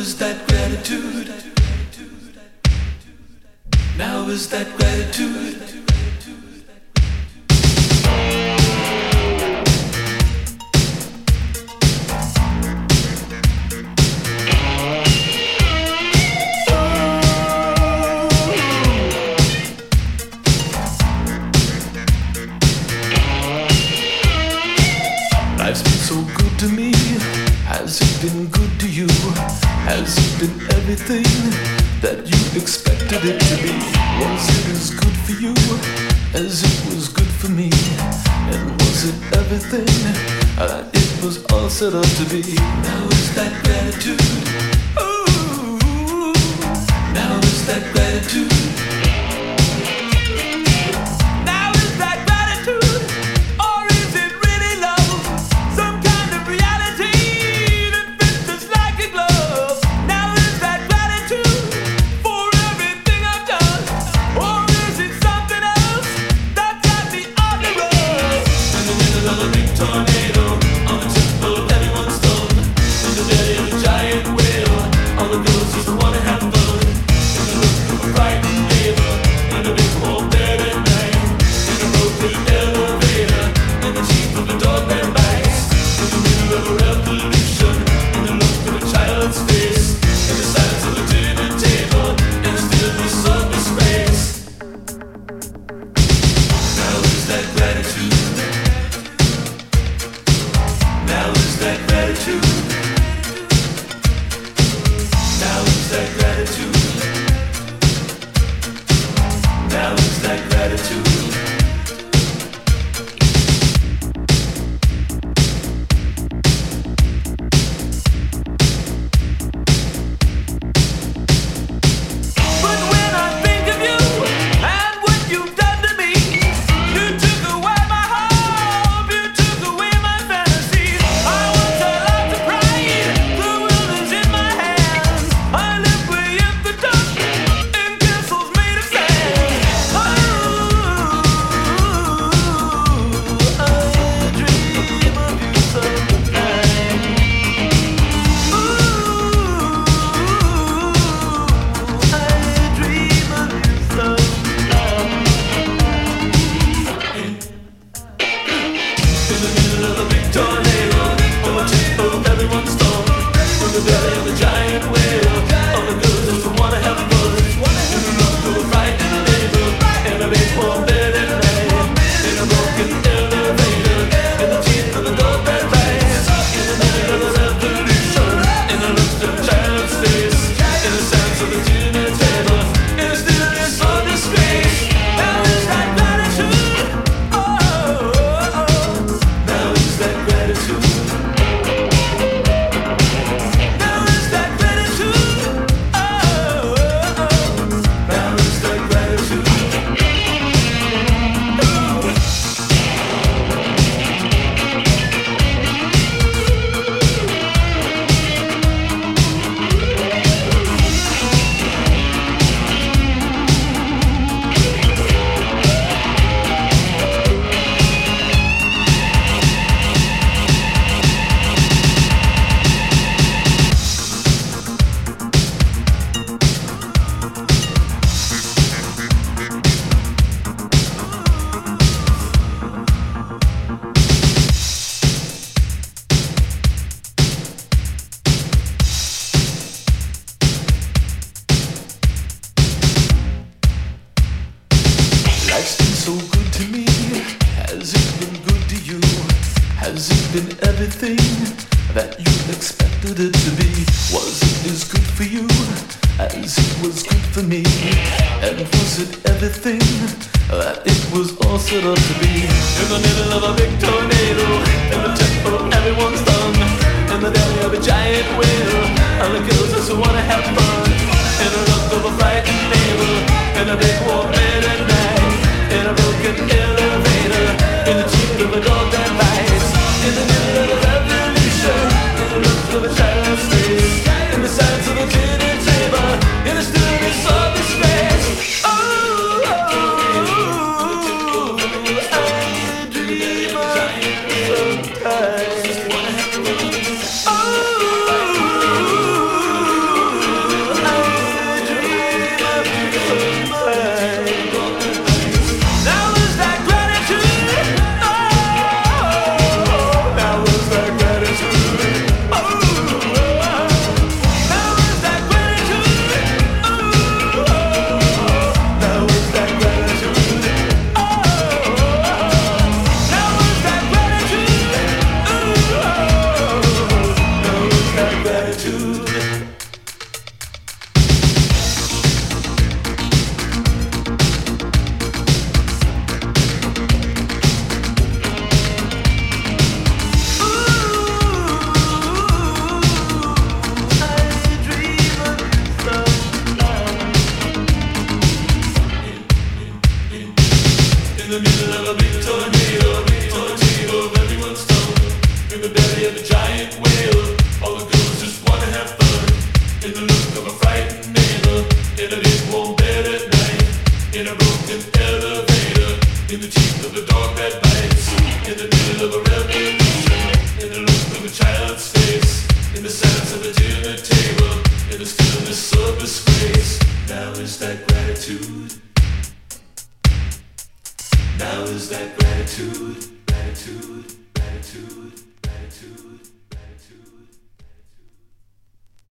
is that gratitude? Now is that gratitude? Life's been so good to me. Has it been good to you? Has it been everything that you expected it to be? Was it as good for you as it was good for me? And was it everything that it was all set up to be? Now is that gratitude? Ooh, now is that gratitude? gratitude. In the middle of a big tornado of everyone's tongue. In the belly of a giant whale, all the girls just wanna have fun. In the look of a frightened neighbor, in a big warm bed at night. In a broken elevator, in the teeth of the dog that bites. In the middle of a revolution, in the look of a child's face. In the silence of a dinner table, in the stillness of disgrace. Now is that gratitude? Now is that gratitude, gratitude, gratitude, gratitude, gratitude.